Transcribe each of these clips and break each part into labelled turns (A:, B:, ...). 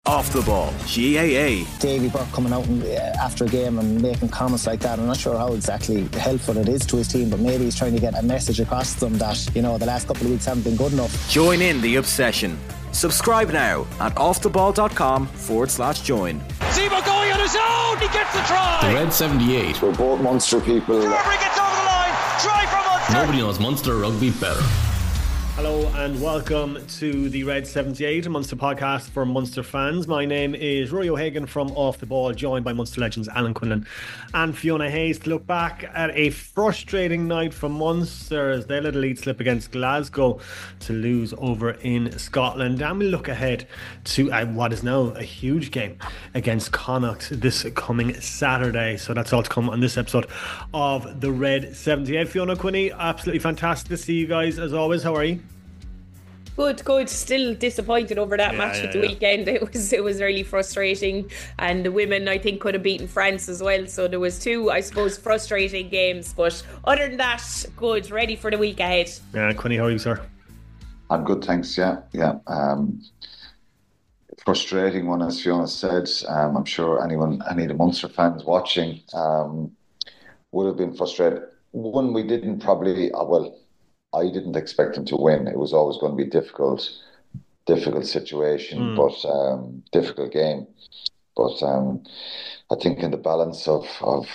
A: Off the Ball, GAA.
B: Davy Burke coming out after a game and making comments like that, I'm not sure how exactly helpful it is to his team, but maybe he's trying to get a message across to them that, the last couple of weeks haven't been good enough.
A: Join in the obsession. Subscribe now at offtheball.com/join.
C: Zebo going on his own, he gets the try!
D: The Red 78.
E: We're both Munster people.
C: Carberry gets over the line, try from Munster!
D: Nobody knows Munster rugby better.
F: Hello and welcome to the Red 78, a Munster podcast for Munster fans. My name is Rory O'Hagan from Off the Ball, joined by Munster legends Alan Quinlan and Fiona Hayes to look back at a frustrating night for Munster as they let a lead slip against Glasgow to lose over in Scotland. And we look ahead to what is now a huge game against Connacht this coming Saturday. So that's all to come on this episode of the Red 78. Fiona, Quinny, absolutely fantastic to see you guys as always. How are you?
G: Good. Still disappointed over that match at the weekend. It was really frustrating, and the women, I think, could have beaten France as well. So there was two, I suppose, frustrating games. But other than that, good. Ready for the week ahead.
F: Yeah, Quinny, how are you, sir?
E: I'm good, thanks. Yeah. Frustrating one, as Fiona said. I'm sure any of the Munster fans watching would have been frustrated. One, we didn't probably. I didn't expect them to win. It was always going to be a difficult situation, but difficult game. But I think in the balance of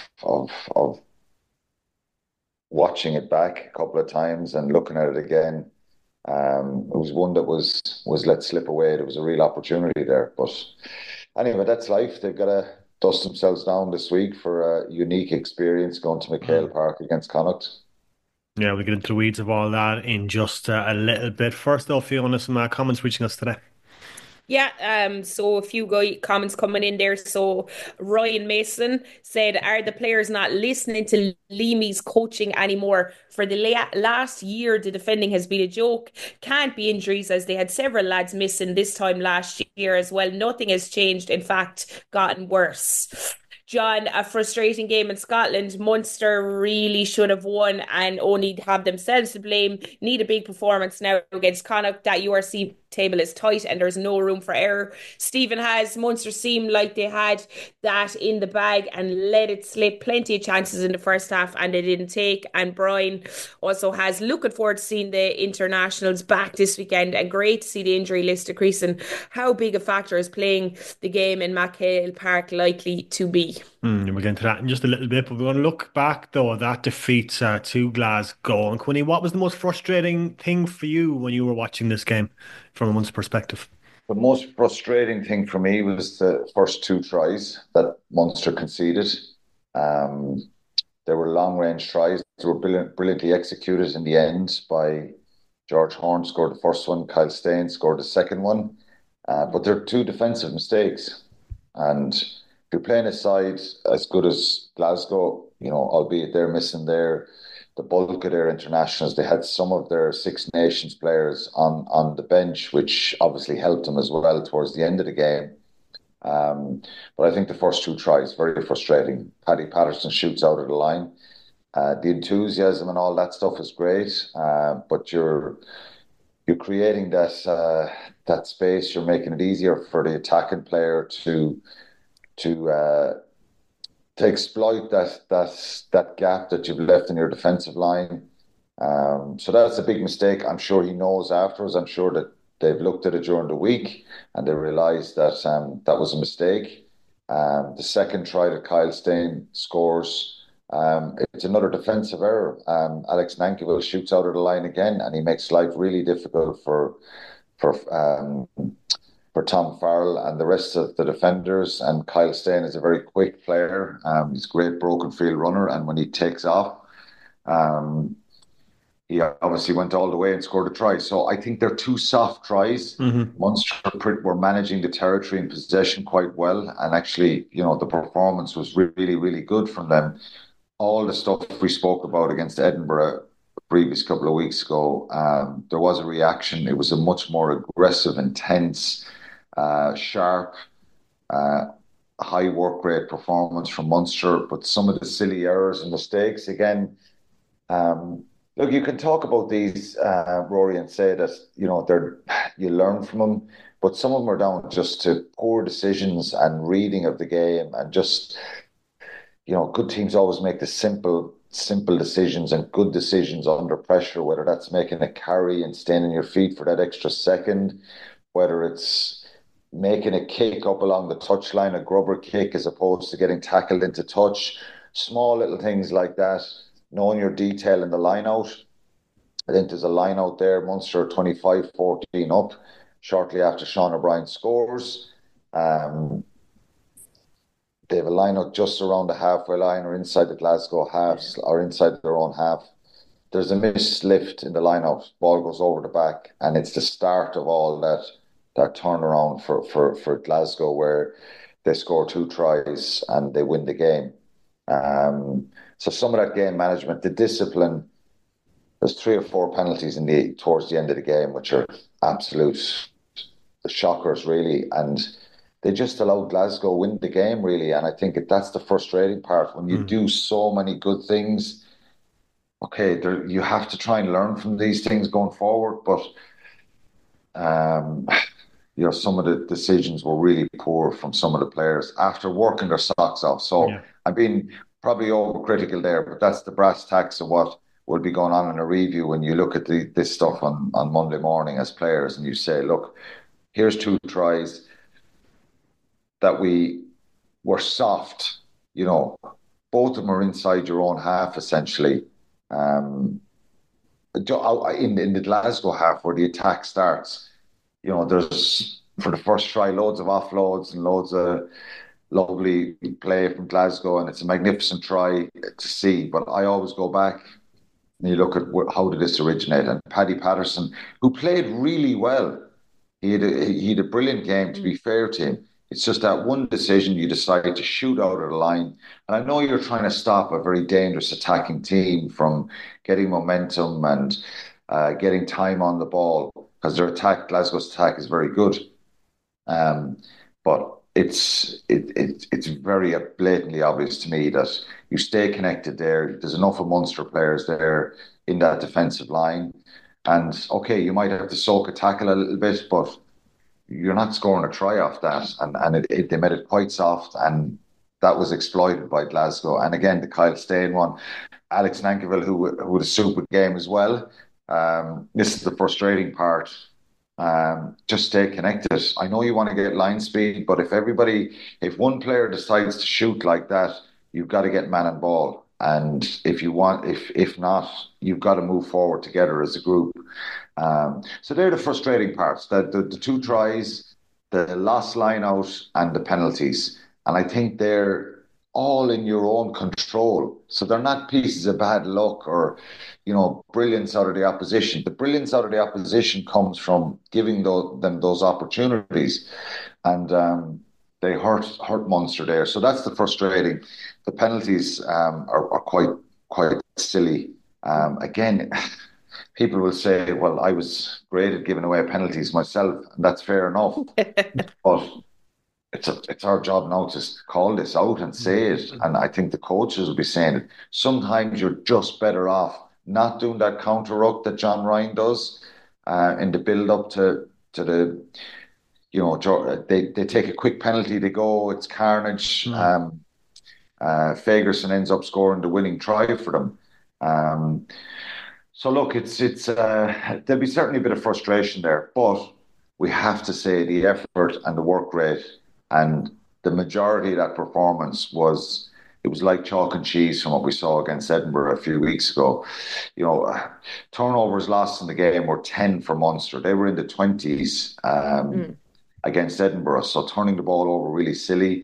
E: watching it back a couple of times and looking at it again, it was one that was let slip away. There was a real opportunity there. But anyway, that's life. They've got to dust themselves down this week for a unique experience going to McHale Park against Connacht.
F: Yeah, we'll get into the weeds of all that in just a little bit. First off, Fiona, some comments reaching us today.
G: Yeah, so a few comments coming in there. So Ryan Mason said, are the players not listening to Leamy's coaching anymore? For the last year, the defending has been a joke. Can't be injuries, as they had several lads missing this time last year as well. Nothing has changed. In fact, gotten worse. John, a frustrating game in Scotland. Munster really should have won and only have themselves to blame. Need a big performance now against Connacht. That URC table is tight and there's no room for error. Stephen has Munster seemed like they had that in the bag and let it slip. Plenty of chances in the first half and they didn't take. And Brian also has looking forward to seeing the internationals back this weekend and great to see the injury list decreasing. How big a factor is playing the game in McHale Park likely to be?
F: We'll get into that in just a little bit, but we want to look back though at that defeat to Glasgow. And Quinny, what was the most frustrating thing for you when you were watching this game from a Munster perspective?
E: The most frustrating thing for me was the first two tries that Munster conceded. They were long-range tries. They were brilliantly executed in the end by George Horne, scored the first one. Kyle Steyn scored the second one. But they're two defensive mistakes. And if you're playing a side as good as Glasgow, albeit they're missing the bulk of their internationals, they had some of their Six Nations players on the bench, which obviously helped them as well towards the end of the game. But I think the first two tries, very frustrating. Paddy Patterson shoots out of the line. The enthusiasm and all that stuff is great, but you're creating that space. You're making it easier for the attacking player to exploit that gap that you've left in your defensive line. So that's a big mistake. I'm sure he knows afterwards. I'm sure that they've looked at it during the week and they realised that that was a mistake. The second try that Kyle Steyn scores, it's another defensive error. Alex Nankervis shoots out of the line again and he makes life really difficult for Tom Farrell and the rest of the defenders. And Kyle Steyn is a very quick player. He's a great broken field runner, and when he takes off, he obviously went all the way and scored a try. So I think they're two soft tries. Munster were managing the territory and possession quite well, and actually, the performance was really, really good from them. All the stuff we spoke about against Edinburgh previous couple of weeks ago, there was a reaction. It was a much more aggressive, intense, sharp, high work rate performance from Munster, but some of the silly errors and mistakes again. Look, you can talk about these, Rory, and say that you learn from them, but some of them are down just to poor decisions and reading of the game, and just, good teams always make the simple decisions and good decisions under pressure, whether that's making a carry and staying on your feet for that extra second, whether it's making a kick up along the touchline, a grubber kick, as opposed to getting tackled into touch. Small little things like that, knowing your detail in the line out. I think there's a line out there, Munster 25-14 up, shortly after Sean O'Brien scores. They have a line out just around the halfway line, or inside the Glasgow half, or inside their own half. There's a missed lift in the line out, ball goes over the back, and it's the start of all that turnaround for Glasgow, where they score 2 tries and they win the game. So some of that game management, the discipline, there's 3 or 4 penalties towards the end of the game, which are absolute shockers, really. And they just allowed Glasgow win the game, really. And I think that's the frustrating part. When you do so many good things, okay, you have to try and learn from these things going forward. But, some of the decisions were really poor from some of the players after working their socks off. So I'm being probably overcritical there, but that's the brass tacks of what will be going on in a review when you look at this stuff on Monday morning as players, and you say, look, here's 2 tries that we were soft, both of them are inside your own half, essentially. In the Glasgow half, where the attack starts, there's, for the first try, loads of offloads and loads of lovely play from Glasgow, and it's a magnificent try to see. But I always go back and you look at how did this originate. And Paddy Patterson, who played really well, he had a brilliant game, to be fair to him. It's just that one decision you decide to shoot out of the line. And I know you're trying to stop a very dangerous attacking team from getting momentum and getting time on the ball, because their attack, Glasgow's attack, is very good. But it's very blatantly obvious to me that you stay connected there. There's enough of Munster players there in that defensive line. And, okay, you might have to soak a tackle a little bit, but you're not scoring a try off that. And they made it quite soft, and that was exploited by Glasgow. And again, the Kyle Steyn one, Alex Nankivell, who had a super game as well. This is the frustrating part. Just stay connected. I know you want to get line speed, but if one player decides to shoot like that, you've got to get man and ball. And if not, you've got to move forward together as a group. So they're the frustrating parts: the 2 tries, the lost line out, and the penalties. And I think they're all in your own control. So they're not pieces of bad luck or, brilliance out of the opposition. The brilliance out of the opposition comes from giving them those opportunities. And they hurt Munster there. So that's the frustrating. The penalties are quite silly. Again, people will say, well, I was great at giving away penalties myself, and that's fair enough. But it's our job now to call this out and say it. And I think the coaches will be saying it. Sometimes you're just better off not doing that counter ruck that John Ryan does in the build up to the, they take a quick penalty, they go, it's carnage. Fagerson ends up scoring the winning try for them. So look, there'll be certainly a bit of frustration there, but we have to say the effort and the work rate and the majority of that performance was like chalk and cheese from what we saw against Edinburgh a few weeks ago. Turnovers lost in the game were 10 for Munster. They were in the 20s against Edinburgh, so turning the ball over really silly.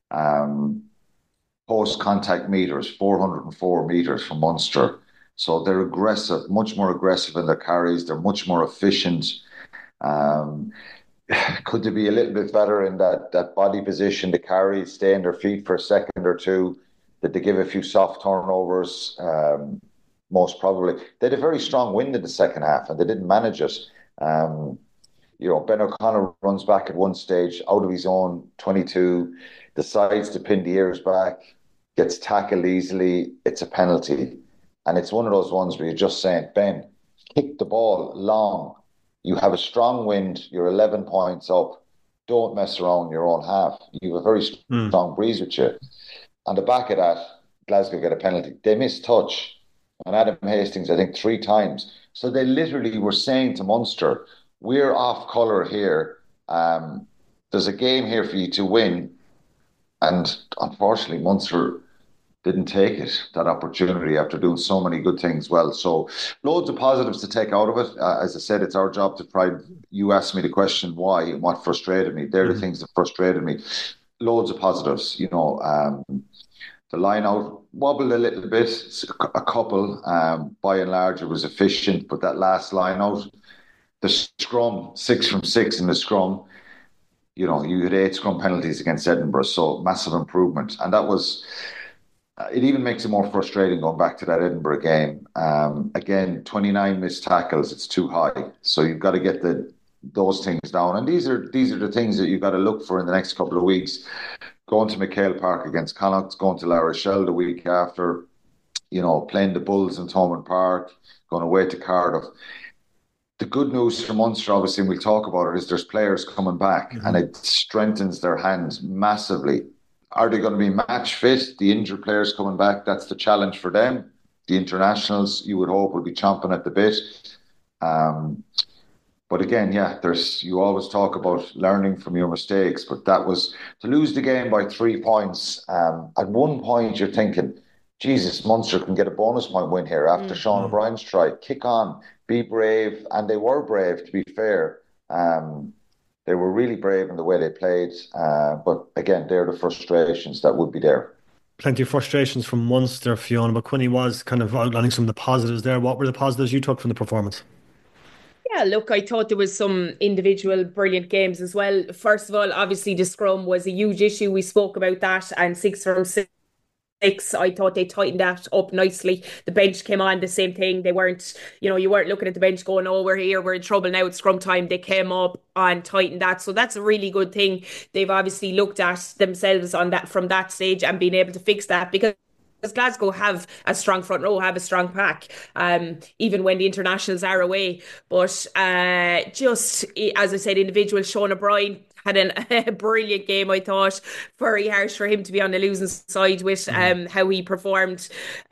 E: Post-contact meters, 404 metres from Munster. So they're aggressive, much more aggressive in their carries. They're much more efficient. Could they be a little bit better in that body position, the carry, stay on their feet for a second or two? Did they give a few soft turnovers? Most probably. They had a very strong wind in the second half and they didn't manage it. Ben O'Connor runs back at one stage out of his own 22, decides to pin the ears back, gets tackled easily. It's a penalty. And it's one of those ones where you're just saying, Ben, kick the ball long. You have a strong wind, you're 11 points up. Don't mess around your own half. You have a very strong breeze with you. On the back of that, Glasgow get a penalty. They missed touch on Adam Hastings, I think, 3 times. So they literally were saying to Munster, we're off colour here. There's a game here for you to win. And unfortunately, Munster didn't take it, that opportunity, after doing so many good things well. So loads of positives to take out of it. As I said, it's our job to try. You asked me the question why and what frustrated me. They're the things that frustrated me. Loads of positives, the line out wobbled a little bit, a couple. By and large, it was efficient, but that last line out, the scrum, 6 from 6 in the scrum, you had 8 scrum penalties against Edinburgh, so massive improvement. And that was, it even makes it more frustrating going back to that Edinburgh game. Again, 29 missed tackles, it's too high. So you've got to get those things down. And these are the things that you've got to look for in the next couple of weeks. Going to McHale Park against Connacht, going to La Rochelle the week after, playing the Bulls in Thomond Park, going away to Cardiff. The good news for Munster, obviously, and we'll talk about it, is there's players coming back, and it strengthens their hands massively. Are they going to be match fit? The injured players coming back, that's the challenge for them. The internationals, you would hope, will be chomping at the bit. But again, you always talk about learning from your mistakes, but that was to lose the game by 3 points. At one point, you're thinking, Jesus, Munster can get a bonus point win here after Sean O'Brien's try. Kick on, be brave. And they were brave, to be fair. They were really brave in the way they played. But again, they're the frustrations that would be there.
F: Plenty of frustrations from Munster, Fiona, but Quinny was kind of outlining some of the positives there. What were the positives you took from the performance?
G: Yeah, look, I thought there was some individual brilliant games as well. First of all, obviously the scrum was a huge issue. We spoke about that, and 6 from 6. I thought they tightened that up nicely. The bench came on, the same thing. They weren't, you weren't looking at the bench going, oh, we're here, we're in trouble now, it's scrum time. They came up and tightened that. So that's a really good thing. They've obviously looked at themselves on that from that stage and been able to fix that, because Glasgow have a strong front row, have a strong pack, even when the internationals are away. But just, as I said, individual, Sean O'Brien had a brilliant game, I thought. Very harsh for him to be on the losing side with how he performed.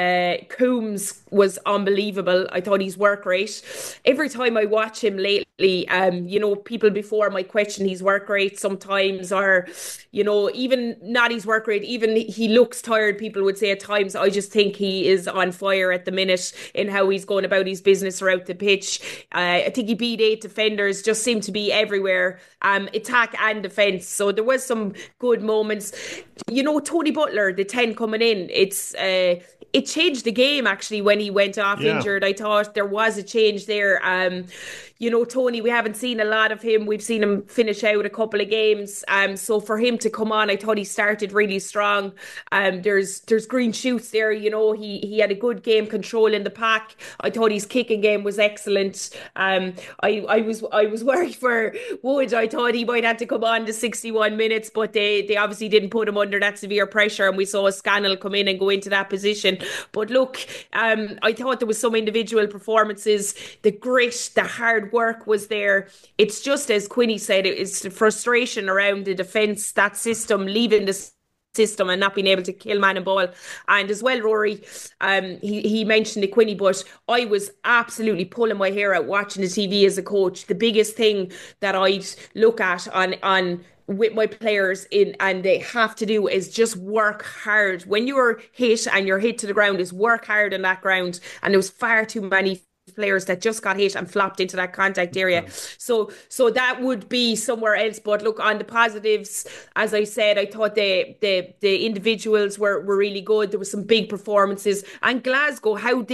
G: Coombs was unbelievable. I thought his work rate. Every time I watch him lately, people before might question his work rate sometimes, or, even not his work rate, even he looks tired, people would say at times. I just think he is on fire at the minute in how he's going about his business throughout the pitch. I think he beat 8 defenders, just seemed to be everywhere, attack and defence. So there was some good moments. Tony Butler, the 10 coming in, it changed the game actually when he went off injured. I thought there was a change there. Tony, we haven't seen a lot of him. We've seen him finish out a couple of games. So for him to come on, I thought he started really strong. There's green shoots there. He had a good game control in the pack. I thought his kicking game was excellent. I was worried for Wood. I thought he might have to come on to 61 minutes, but they obviously didn't put him under that severe pressure, and we saw Scannell come in and go into that position. But look, I thought there was some individual performances. The grit, the hard work was there. It's just as Quinny said, it's the frustration around the defence, that system, leaving the system and not being able to kill man and ball. And as well, Rory, he mentioned the Quinny, but I was absolutely pulling my hair out watching the TV as a coach. The biggest thing that I'd look at on with my players and they have to do is just work hard. When you're hit and you're hit to the ground, is work hard on that ground. And there was far too many players that just got hit and flopped into that contact area. So that would be somewhere else. But look, on the positives, as I said, I thought the individuals were really good. There were some big performances. And Glasgow,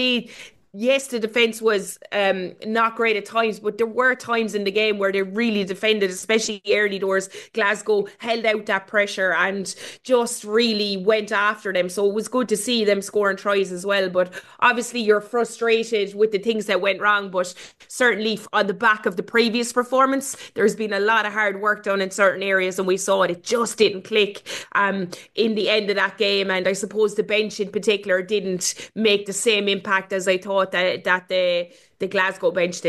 G: yes, the defence was not great at times, but there were times in the game where they really defended, especially early doors. Glasgow held out that pressure and just really went after them. So it was good to see them scoring tries as well. But obviously you're frustrated with the things that went wrong. But certainly on the back of the previous performance, there's been a lot of hard work done in certain areas, and we saw it. It just didn't click in the end of that game. And I suppose the bench in particular didn't make the same impact as I thought that the Glasgow bench did.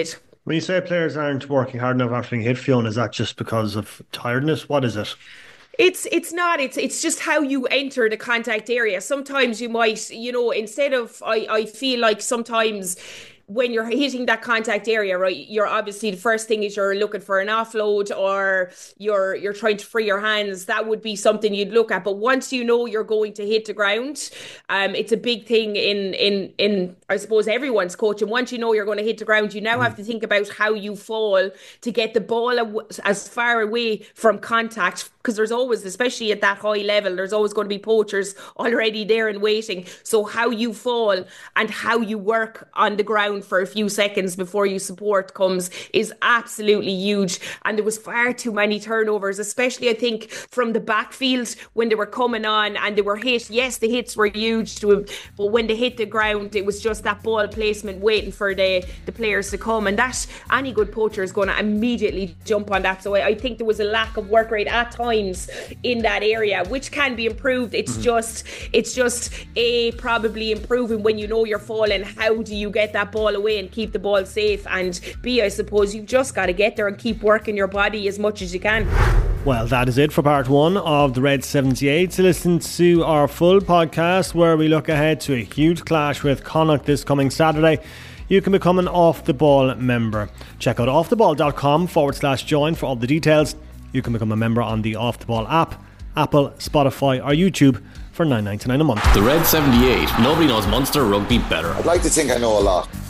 F: When you say players aren't working hard enough after being hit, Fiona, is that just because of tiredness? What is it?
G: It's not. It's just how you enter the contact area. Sometimes you might, instead of, I feel like sometimes when you're hitting that contact area, right, you're obviously, the first thing is you're looking for an offload, or you're trying to free your hands. That would be something you'd look at. But once you know you're going to hit the ground, it's a big thing in I suppose everyone's coaching. Once you know you're going to hit the ground, you now have to think about how you fall to get the ball as far away from contact, because there's always, especially at that high level, there's always going to be poachers already there and waiting. So how you fall and how you work on the ground for a few seconds before you support comes is absolutely huge. And there was far too many turnovers, especially I think from the backfield when they were coming on and they were hit. Yes, the hits were huge, but when they hit the ground, it was just that ball placement waiting for the players to come, and that any good poacher is going to immediately jump on that. So I think there was a lack of work rate at times in that area, which can be improved. It's just probably improving when you know you're falling. How do you get that ball away and keep the ball safe? And B, I suppose you've just got to get there and keep working your body as much as you can.
F: Well, that is it for part 1 of the Red 78. To listen to our full podcast where we look ahead to a huge clash with Connacht this coming Saturday, you can become an Off The Ball member. Check out offtheball.com/join for all the details. You can become a member on the Off The Ball app, Apple, Spotify or YouTube for $9.99 a month.
D: The Red 78. Nobody knows Munster rugby better.
E: I'd like to think I know a lot.